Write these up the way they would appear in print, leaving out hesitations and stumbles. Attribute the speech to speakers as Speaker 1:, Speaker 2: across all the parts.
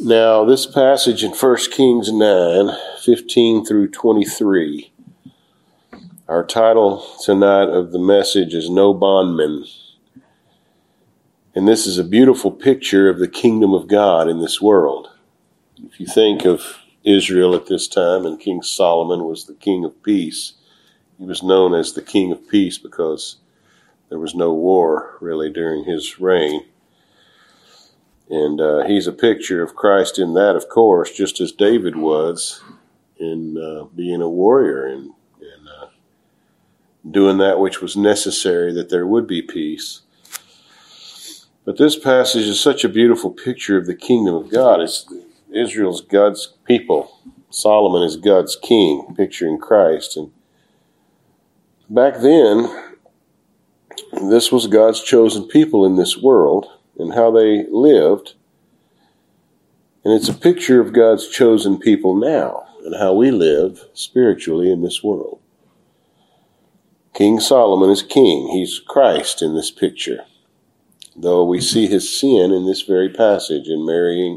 Speaker 1: Now, this passage in 1 Kings 9:15 through 23. Our title tonight of the message is No Bondmen. And this is a beautiful picture of the kingdom of God in this world. If you think of Israel at this time, and King Solomon was the king of peace, he was known as the king of peace because there was no war really during his reign. And he's a picture of Christ in that, of course, just as David was in being a warrior and doing that which was necessary that there would be peace. But this passage is such a beautiful picture of the kingdom of God. Israel's God's people. Solomon is God's king, picturing Christ. And back then, this was God's chosen people in this world and how they lived. And it's a picture of God's chosen people now and how we live spiritually in this world. King Solomon is king. He's Christ in this picture. Though we see his sin in this very passage in marrying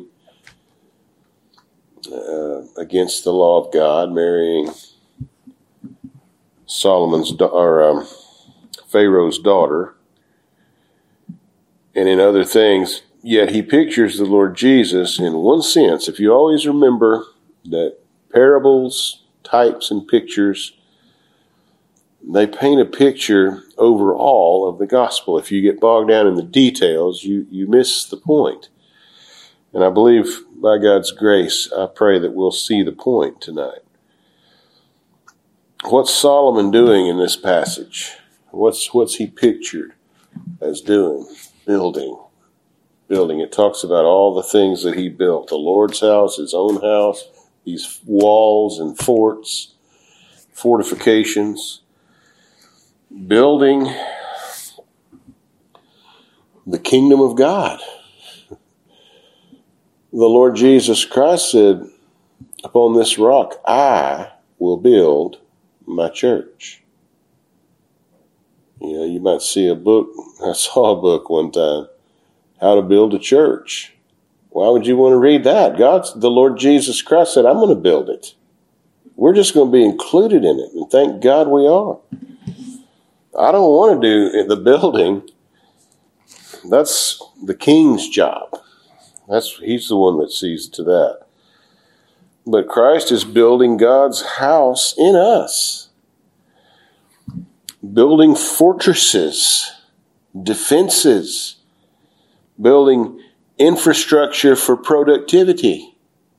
Speaker 1: against the law of God, marrying Pharaoh's daughter, and in other things. Yet he pictures the Lord Jesus in one sense. If you always remember that parables, types, and pictures, they paint a picture overall of the gospel. If you get bogged down in the details, you miss the point. And I believe by God's grace, I pray that we'll see the point tonight. What's Solomon doing in this passage? What's he pictured as doing? Building. It talks about all the things that he built. The Lord's house, his own house, these walls and forts, fortifications. Building the kingdom of God. The Lord Jesus Christ said, upon this rock, I will build my church. You might see a book. I saw a book one time, How to Build a Church. Why would you want to read that? The Lord Jesus Christ said, I'm going to build it. We're just going to be included in it. And thank God we are. I don't want to do the building. That's the king's job. He's the one that sees to that. But Christ is building God's house in us. Building fortresses, defenses, building infrastructure for productivity.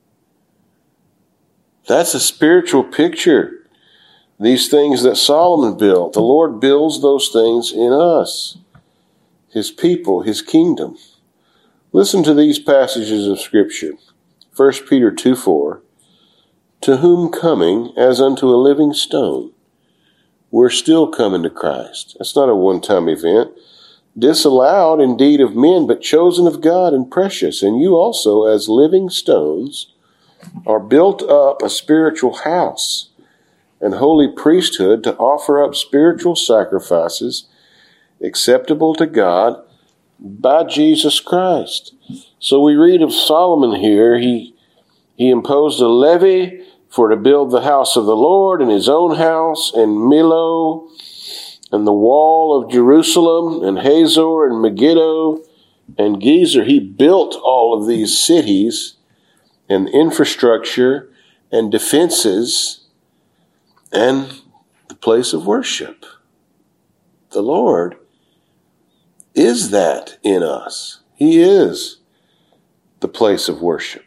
Speaker 1: That's a spiritual picture. These things that Solomon built, the Lord builds those things in us, his people, his kingdom. Listen to these passages of Scripture. 1 Peter 2:4, to whom coming as unto a living stone, we're still coming to Christ. That's not a one-time event. Disallowed indeed of men, but chosen of God and precious. And you also, as living stones, are built up a spiritual house and holy priesthood to offer up spiritual sacrifices acceptable to God by Jesus Christ. So we read of Solomon here. He imposed a levy for to build the house of the Lord and his own house and Millo and the wall of Jerusalem and Hazor and Megiddo and Gezer. He built all of these cities and infrastructure and defenses and the place of worship. The Lord is that in us. He is the place of worship.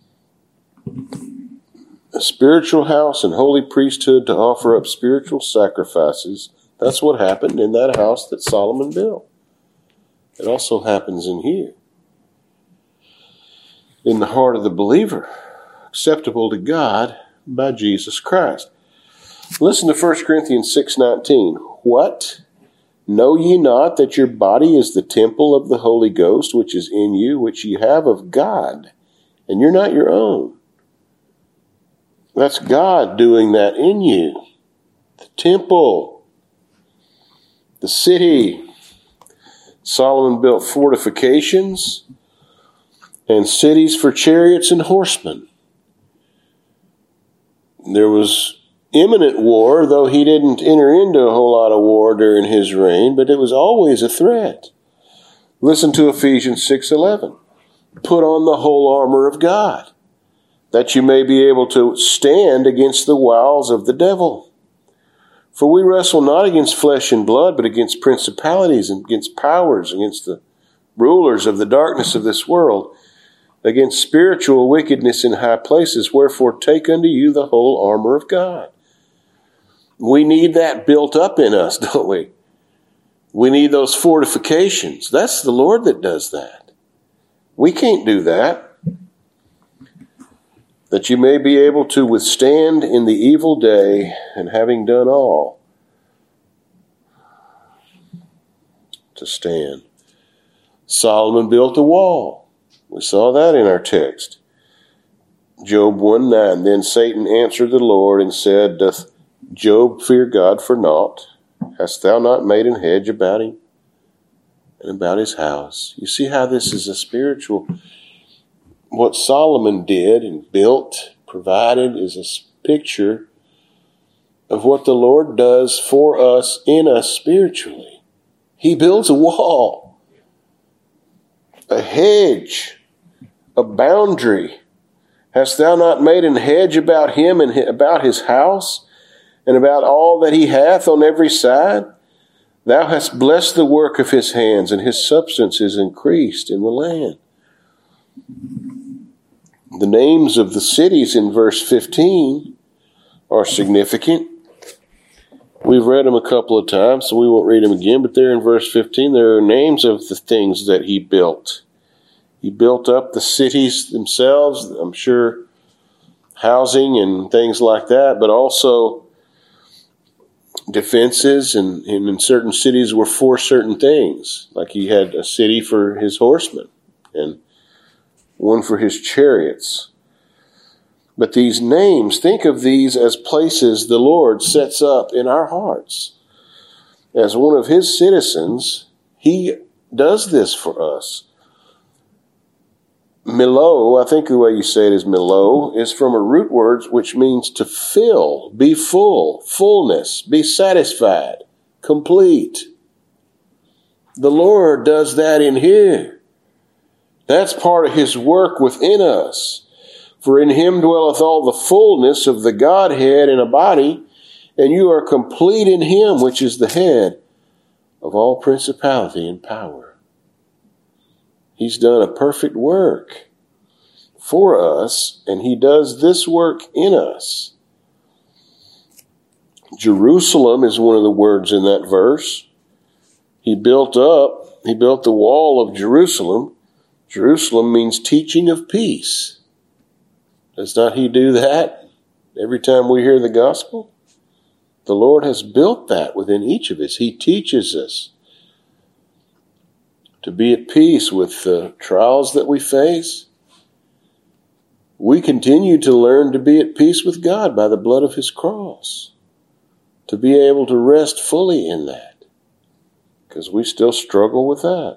Speaker 1: A spiritual house and holy priesthood to offer up spiritual sacrifices. That's what happened in that house that Solomon built. It also happens in here. In the heart of the believer, acceptable to God by Jesus Christ. Listen to 1 Corinthians 6:19. What? Know ye not that your body is the temple of the Holy Ghost, which is in you, which ye have of God, and you're not your own? That's God doing that in you. The temple, the city. Solomon built fortifications and cities for chariots and horsemen. There was imminent war, though he didn't enter into a whole lot of war during his reign, but it was always a threat. Listen to Ephesians 6:11. Put on the whole armor of God, that you may be able to stand against the wiles of the devil. For we wrestle not against flesh and blood, but against principalities and against powers, against the rulers of the darkness of this world, against spiritual wickedness in high places. Wherefore take unto you the whole armor of God. We need that built up in us, don't we? We need those fortifications. That's the Lord that does that. We can't do that. That you may be able to withstand in the evil day, and having done all, to stand. Solomon built a wall. We saw that in our text. Job 1:9. Then Satan answered the Lord and said, Doth Job fear God for naught? Hast thou not made an hedge about him and about his house? You see how this is a spiritual. What Solomon did and built, provided, is a picture of what the Lord does for us, in us spiritually. He builds a wall, a hedge, a boundary. Hast thou not made an hedge about him and about his house, and about all that he hath on every side? Thou hast blessed the work of his hands, and his substance is increased in the land. The names of the cities in verse 15 are significant. We've read them a couple of times, so we won't read them again, but there in verse 15, there are names of the things that he built. He built up the cities themselves, I'm sure housing and things like that, but also defenses, and in certain cities were for certain things. Like he had a city for his horsemen and one for his chariots. But these names, think of these as places the Lord sets up in our hearts. As one of his citizens, he does this for us. Milo, I think the way you say it is Milo, is from a root word which means to fill, be full, fullness, be satisfied, complete. The Lord does that in here. That's part of his work within us. For in him dwelleth all the fullness of the Godhead in a body, and you are complete in him, which is the head of all principality and power. He's done a perfect work for us, and he does this work in us. Jerusalem is one of the words in that verse. He built the wall of Jerusalem. Jerusalem means teaching of peace. Does not he do that every time we hear the gospel? The Lord has built that within each of us. He teaches us to be at peace with the trials that we face. We continue to learn to be at peace with God by the blood of his cross, to be able to rest fully in that, because we still struggle with that.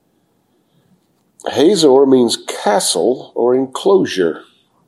Speaker 1: Hazor means castle or enclosure.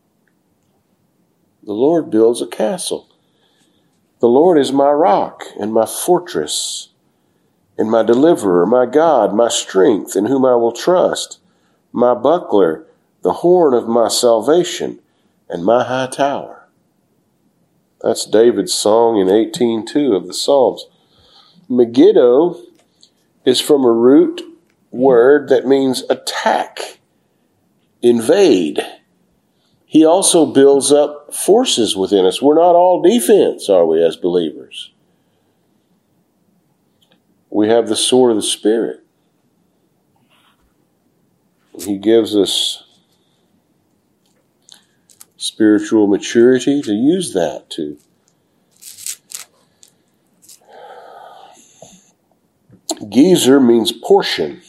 Speaker 1: The Lord builds a castle. The Lord is my rock and my fortress and my deliverer, my God, my strength, in whom I will trust, my buckler, the horn of my salvation, and my high tower. That's David's song in 18:2 of the Psalms. Megiddo is from a root word that means attack, invade. He also builds up forces within us. We're not all defense, are we, as believers? We have the sword of the Spirit. He gives us spiritual maturity to use that to Gezer means portion.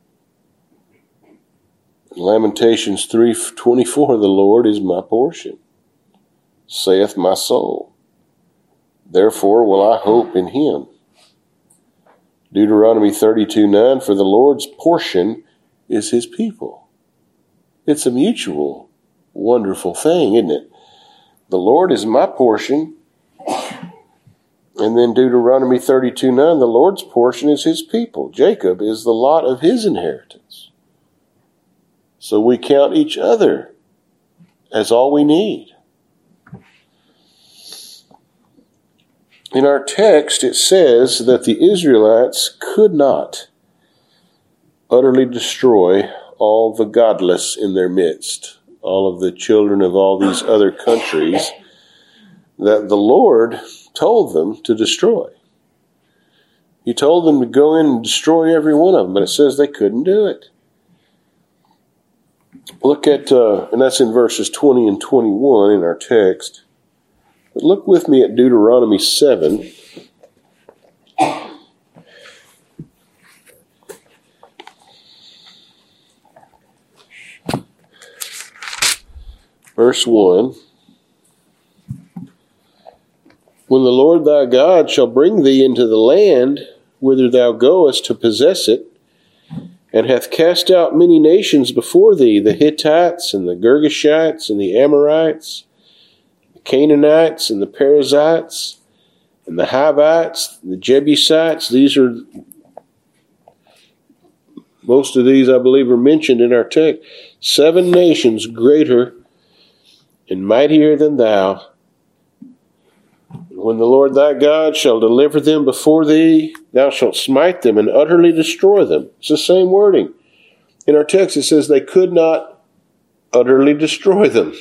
Speaker 1: Lamentations 3:24, the Lord is my portion, saith my soul. Therefore will I hope in him. Deuteronomy 32:9, for the Lord's portion is his people. It's a mutual, wonderful thing, isn't it? The Lord is my portion. And then Deuteronomy 32:9, the Lord's portion is his people. Jacob is the lot of his inheritance. So we count each other as all we need. In our text, it says that the Israelites could not utterly destroy all the godless in their midst, all of the children of all these other countries that the Lord told them to destroy. He told them to go in and destroy every one of them, but it says they couldn't do it. Look at, and that's in verses 20 and 21 in our text. But look with me at Deuteronomy 7. Verse 1. When the Lord thy God shall bring thee into the land whither thou goest to possess it, and hath cast out many nations before thee, the Hittites and the Girgashites and the Amorites, the Canaanites and the Perizzites and the Hivites, the Jebusites. These are, most of these I believe are mentioned in our text. 7 nations greater and mightier than thou. When the Lord thy God shall deliver them before thee, thou shalt smite them and utterly destroy them. It's the same wording. In our text it says they could not utterly destroy them.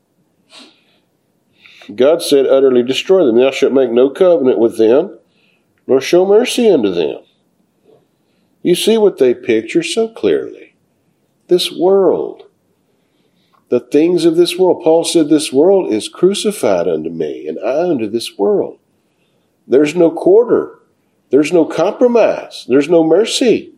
Speaker 1: God said, utterly destroy them. Thou shalt make no covenant with them, nor show mercy unto them. You see what they picture so clearly. This world. The things of this world. Paul said, this world is crucified unto me, and I unto this world. There's no quarter. There's no compromise. There's no mercy.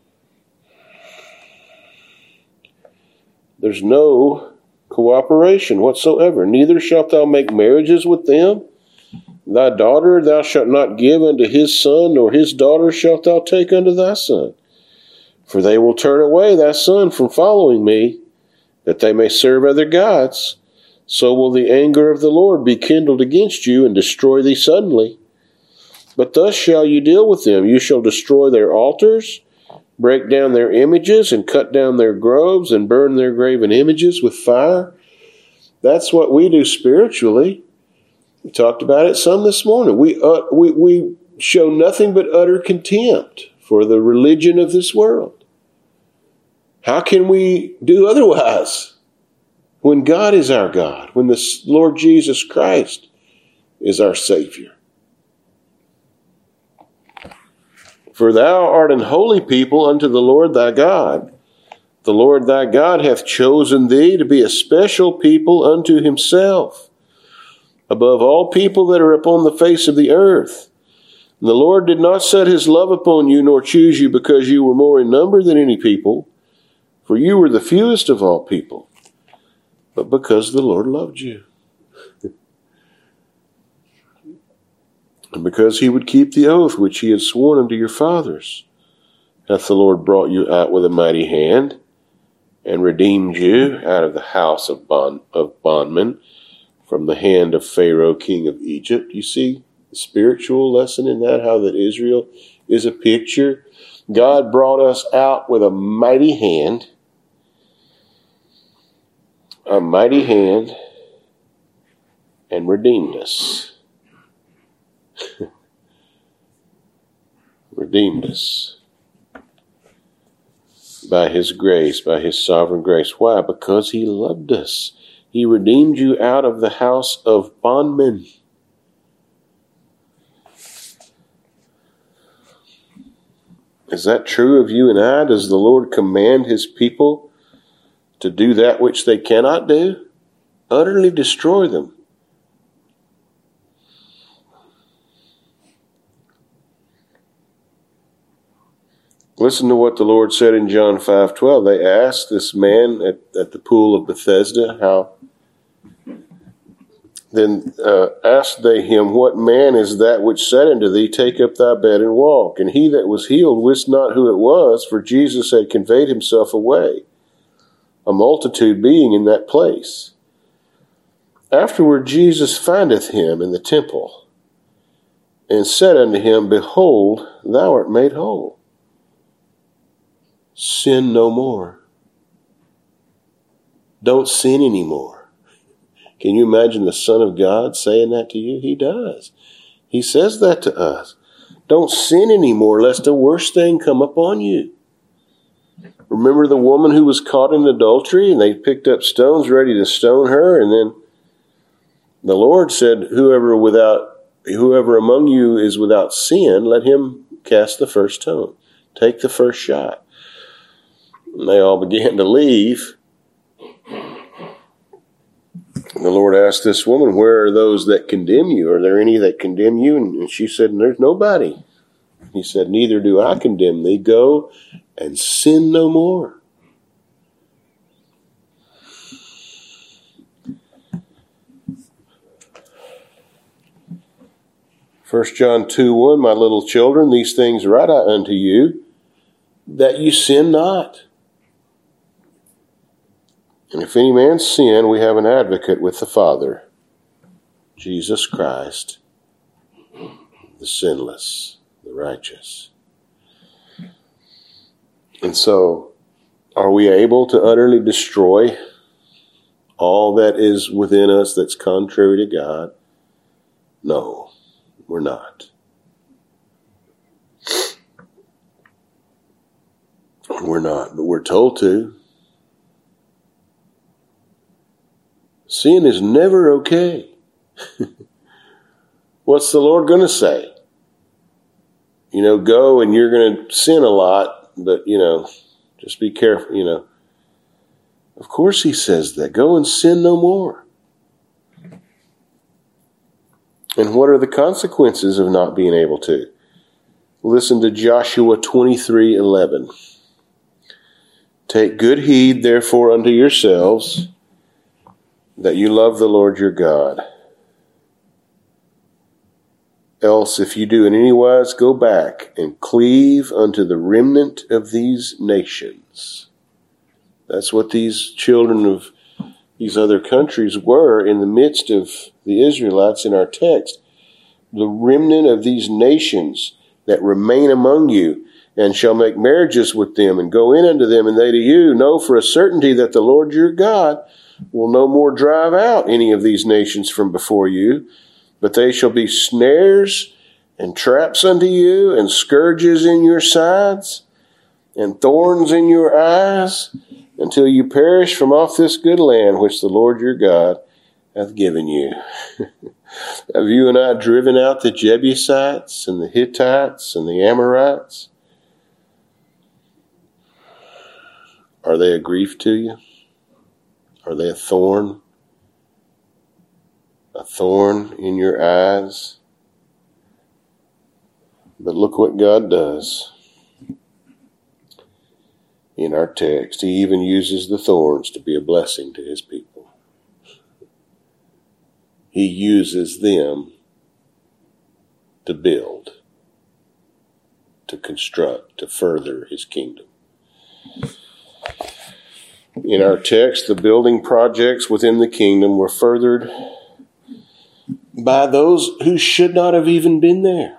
Speaker 1: There's no cooperation whatsoever. Neither shalt thou make marriages with them. Thy daughter thou shalt not give unto his son, nor his daughter shalt thou take unto thy son. For they will turn away thy son from following me, that they may serve other gods. So will the anger of the Lord be kindled against you, and destroy thee suddenly. But thus shall you deal with them. You shall destroy their altars, break down their images, and cut down their groves, and burn their graven images with fire. That's what we do spiritually. We talked about it some this morning. We show nothing but utter contempt for the religion of this world. How can we do otherwise when God is our God, when the Lord Jesus Christ is our Savior? For thou art an holy people unto the Lord thy God. The Lord thy God hath chosen thee to be a special people unto himself, above all people that are upon the face of the earth. And the Lord did not set his love upon you, nor choose you because you were more in number than any people, for you were the fewest of all people, but because the Lord loved you. And because he would keep the oath which he had sworn unto your fathers, hath the Lord brought you out with a mighty hand, and redeemed you out of the house of bondmen, from the hand of Pharaoh king of Egypt. You see the spiritual lesson in that, how that Israel is a picture. God brought us out with a mighty hand, and redeemed us. Redeemed us by his grace, by his sovereign grace. Why? Because he loved us. He redeemed you out of the house of bondmen. Is that true of you and I? Does the Lord command his people to do that which they cannot do? Utterly destroy them. Listen to what the Lord said in John 5:12. They asked this man at the pool of Bethesda, Then asked they him, What man is that which said unto thee, Take up thy bed and walk? And he that was healed wist not who it was, for Jesus had conveyed himself away, a multitude being in that place. Afterward Jesus findeth him in the temple, and said unto him, Behold, thou art made whole. Sin no more. Don't sin anymore. Can you imagine the Son of God saying that to you? He does. He says that to us. Don't sin anymore, lest a worse thing come upon you. Remember the woman who was caught in adultery, and they picked up stones ready to stone her, and then the Lord said, Whoever among you is without sin, let him cast the first stone. Take the first shot. And they all began to leave. And the Lord asked this woman, Where are those that condemn you? Are there any that condemn you? And she said, There's nobody. He said, Neither do I condemn thee. Go and sin no more. 1 John 2:1, My little children, these things write I unto you, that you sin not. And if any man sin, we have an advocate with the Father, Jesus Christ, the sinless, the righteous. And so, are we able to utterly destroy all that is within us that's contrary to God? No, we're not. We're not, but we're told to. Sin is never okay. What's the Lord going to say? Go and you're going to sin a lot, but, just be careful, Of course he says that. Go and sin no more. And what are the consequences of not being able to? Listen to Joshua 23:11. Take good heed, therefore, unto yourselves, that you love the Lord your God. Else, if you do in any wise go back and cleave unto the remnant of these nations. That's what these children of these other countries were in the midst of the Israelites in our text. The remnant of these nations that remain among you, and shall make marriages with them, and go in unto them, and they to you. Know for a certainty that the Lord your God will no more drive out any of these nations from before you, but they shall be snares and traps unto you, and scourges in your sides, and thorns in your eyes, until you perish from off this good land which the Lord your God hath given you. Have you and I driven out the Jebusites and the Hittites and the Amorites? Are they a grief to you? Are they a thorn? A thorn in your eyes? But look what God does. In our text, he even uses the thorns to be a blessing to his people. He uses them to build, to construct, to further his kingdom. In our text, the building projects within the kingdom were furthered by those who should not have even been there.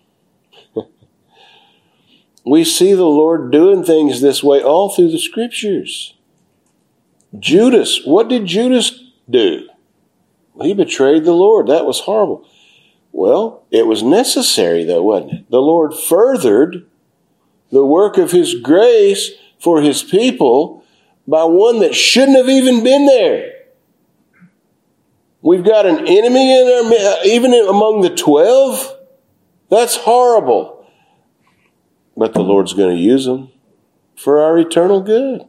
Speaker 1: We see the Lord doing things this way all through the scriptures. Judas, what did Judas do? He betrayed the Lord. That was horrible. Well, it was necessary though, wasn't it? The Lord furthered the work of his grace for his people by one that shouldn't have even been there. We've got an enemy even among the 12. That's horrible. But the Lord's going to use them for our eternal good.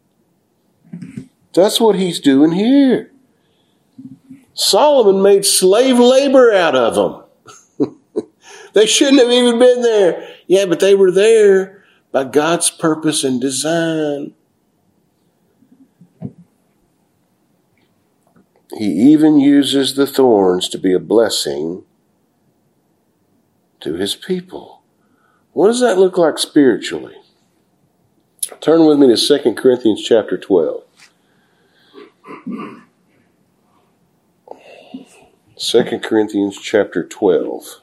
Speaker 1: That's what he's doing here. Solomon made slave labor out of them. They shouldn't have even been there. Yeah, but they were there by God's purpose and design. He even uses the thorns to be a blessing to his people. What does that look like spiritually? Turn with me to 2 Corinthians chapter 12. 2 Corinthians chapter 12.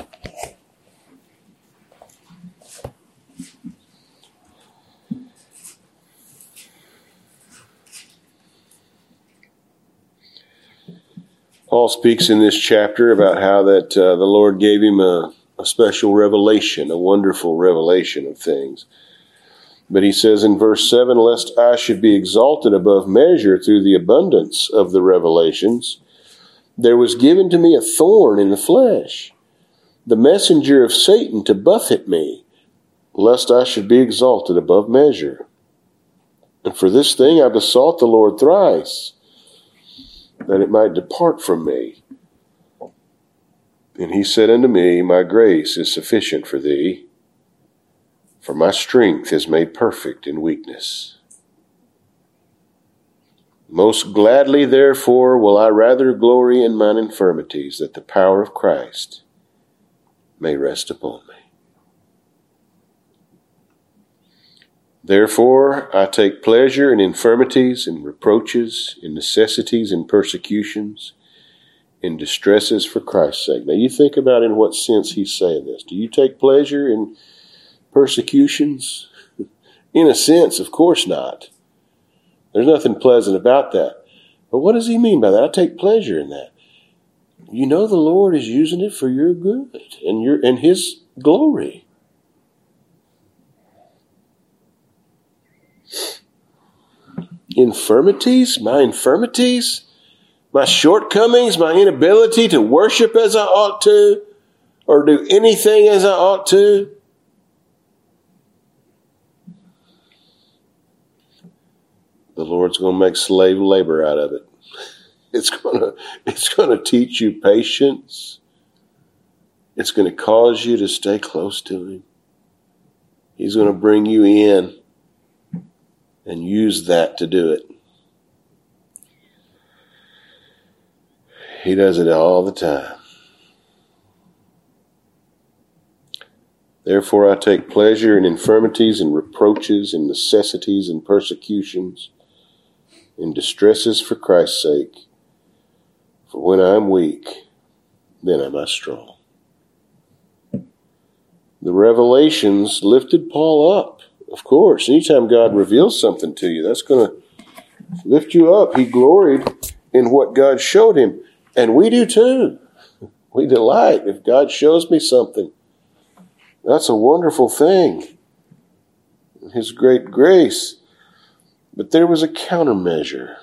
Speaker 1: Paul speaks in this chapter about how that the Lord gave him a special revelation, a wonderful revelation of things. But he says in verse 7, lest I should be exalted above measure through the abundance of the revelations, there was given to me a thorn in the flesh, the messenger of Satan to buffet me, lest I should be exalted above measure. And for this thing I besought the Lord thrice, that it might depart from me. And he said unto me, my grace is sufficient for thee, for my strength is made perfect in weakness. Most gladly, therefore, will I rather glory in mine infirmities, that the power of Christ may rest upon me. Therefore, I take pleasure in infirmities, in reproaches, in necessities, in persecutions, in distresses for Christ's sake. Now you think about in what sense he's saying this. Do you take pleasure in persecutions? In a sense, of course not. There's nothing pleasant about that. But what does he mean by that? I take pleasure in that. You know the Lord is using it for your good and his glory. Infirmities, my shortcomings, my inability to worship as I ought to, or do anything as I ought to. The Lord's going to make slave labor out of it. It's going to teach you patience. It's going to cause you to stay close to Him. He's going to bring you in and use that to do it. He does it all the time. Therefore I take pleasure in infirmities and reproaches and necessities and persecutions, in distresses for Christ's sake. For when I am weak, then am I strong. The revelations lifted Paul up. Of course, anytime God reveals something to you, that's going to lift you up. He gloried in what God showed him. And we do too. We delight if God shows me something. That's a wonderful thing. His great grace. But there was a countermeasure.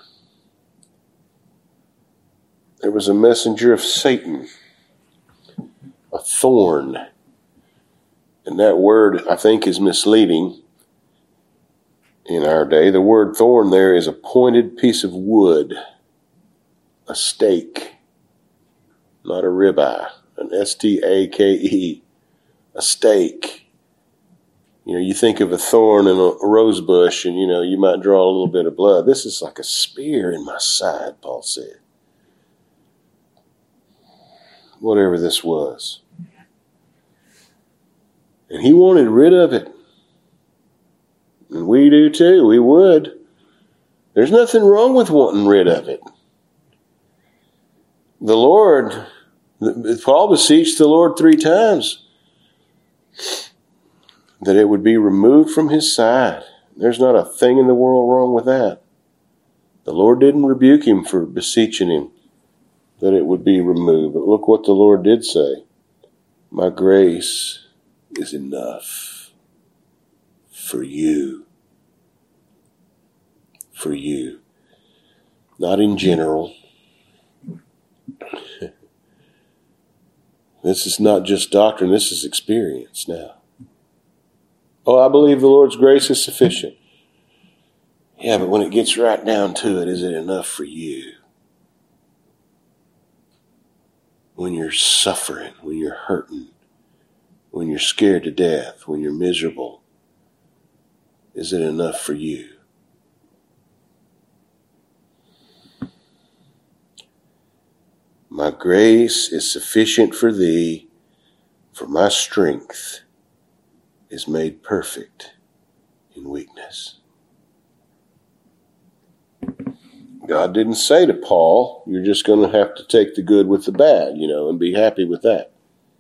Speaker 1: There was a messenger of Satan. A thorn. And that word, I think, is misleading. In our day, the word thorn there is a pointed piece of wood, a stake, not a ribeye, an S-T-A-K-E, a stake. You know, you think of a thorn in a rose bush and, you might draw a little bit of blood. This is like a spear in my side, Paul said. Whatever this was. And he wanted rid of it. And we do too. We would. There's nothing wrong with wanting rid of it. The Lord, Paul beseeched the Lord 3 times that it would be removed from his side. There's not a thing in the world wrong with that. The Lord didn't rebuke him for beseeching him that it would be removed. But look what the Lord did say. My grace is enough. For you. For you. Not in general. This is not just doctrine, this is experience now. Oh, I believe the Lord's grace is sufficient. Yeah, but when it gets right down to it, is it enough for you? When you're suffering, when you're hurting, when you're scared to death, when you're miserable, is it enough for you? My grace is sufficient for thee, for my strength is made perfect in weakness. God didn't say to Paul, you're just going to have to take the good with the bad, and be happy with that.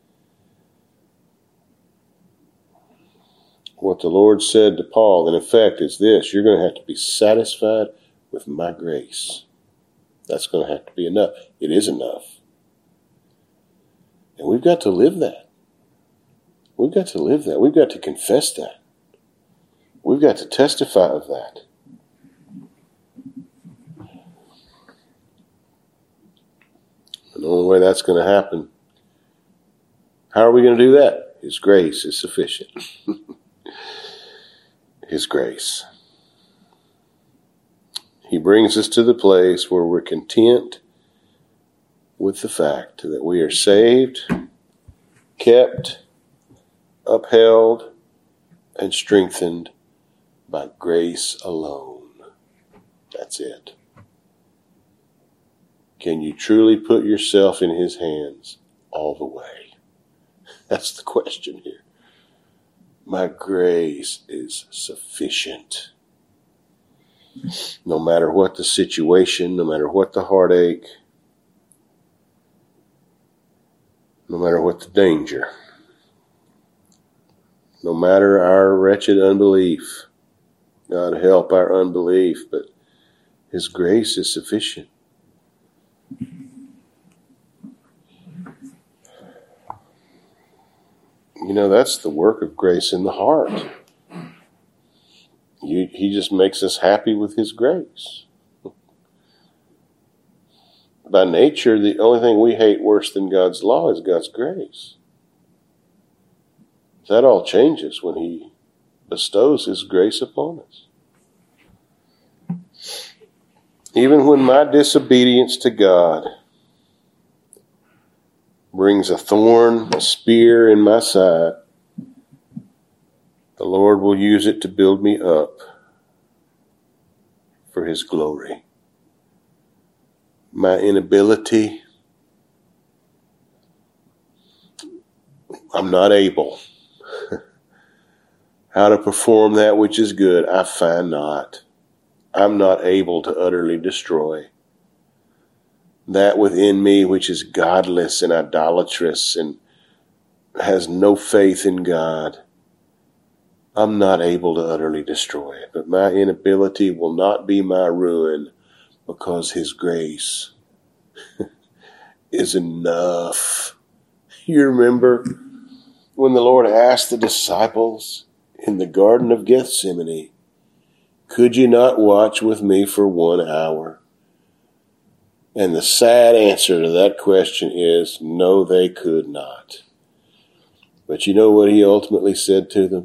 Speaker 1: What the Lord said to Paul, in effect, is this: you're going to have to be satisfied with my grace. That's going to have to be enough. It is enough. And we've got to live that. We've got to live that. We've got to confess that. We've got to testify of that. And the only way that's going to happen, how are we going to do that? His grace is sufficient. His grace. He brings us to the place where we're content with the fact that we are saved, kept, upheld, and strengthened by grace alone. That's it. Can you truly put yourself in His hands all the way? That's the question here. My grace is sufficient. No matter what the situation, no matter what the heartache, no matter what the danger, no matter our wretched unbelief. God help our unbelief, but His grace is sufficient. That's the work of grace in the heart. He just makes us happy with His grace. By nature, the only thing we hate worse than God's law is God's grace. That all changes when He bestows His grace upon us. Even when my disobedience to God brings a thorn, a spear in my side, the Lord will use it to build me up for His glory. My inability, I'm not able. How to perform that which is good, I find not. I'm not able to utterly destroy that within me which is godless and idolatrous and has no faith in God. I'm not able to utterly destroy it, but my inability will not be my ruin, because His grace is enough. You remember when the Lord asked the disciples in the Garden of Gethsemane, could you not watch with me for 1 hour? And the sad answer to that question is, no, they could not. But you know what He ultimately said to them?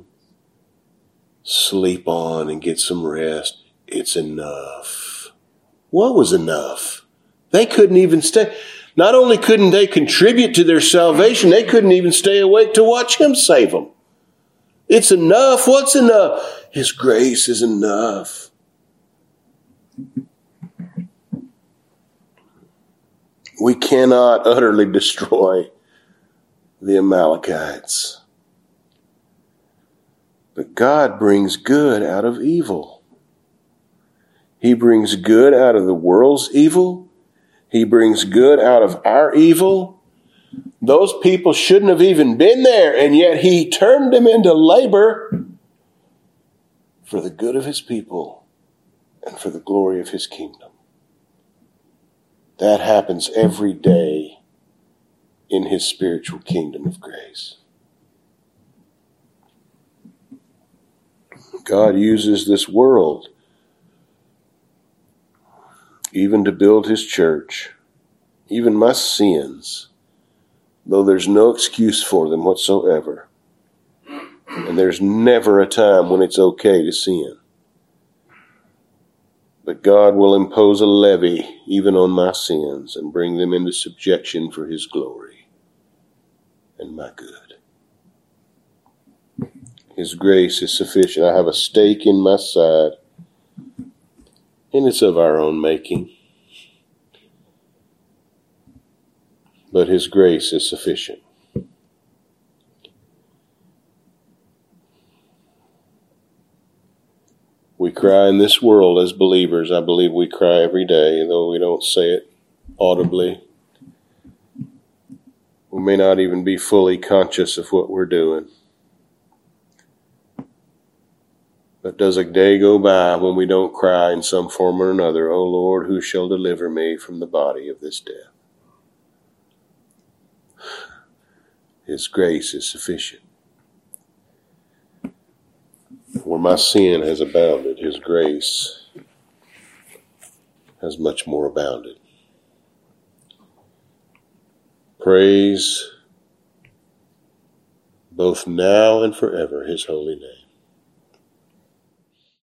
Speaker 1: Sleep on and get some rest. It's enough. What was enough? They couldn't even stay. Not only couldn't they contribute to their salvation, they couldn't even stay awake to watch Him save them. It's enough. What's enough? His grace is enough. We cannot utterly destroy the Amalekites. But God brings good out of evil. He brings good out of the world's evil. He brings good out of our evil. Those people shouldn't have even been there, and yet He turned them into labor for the good of His people and for the glory of His kingdom. That happens every day in His spiritual kingdom of grace. God uses this world even to build His church. Even my sins, though there's no excuse for them whatsoever. And there's never a time when it's okay to sin. But God will impose a levy even on my sins and bring them into subjection for His glory and my good. His grace is sufficient. I have a stake in my side, and it's of our own making. But His grace is sufficient. We cry cry in this world as believers. I believe we cry every day, though we don't say it audibly. We may not even be fully conscious of what we're doing. But does a day go by when we don't cry in some form or another, O Lord, who shall deliver me from the body of this death? His grace is sufficient. Where my sin has abounded, His grace has much more abounded. Praise both now and forever His holy name.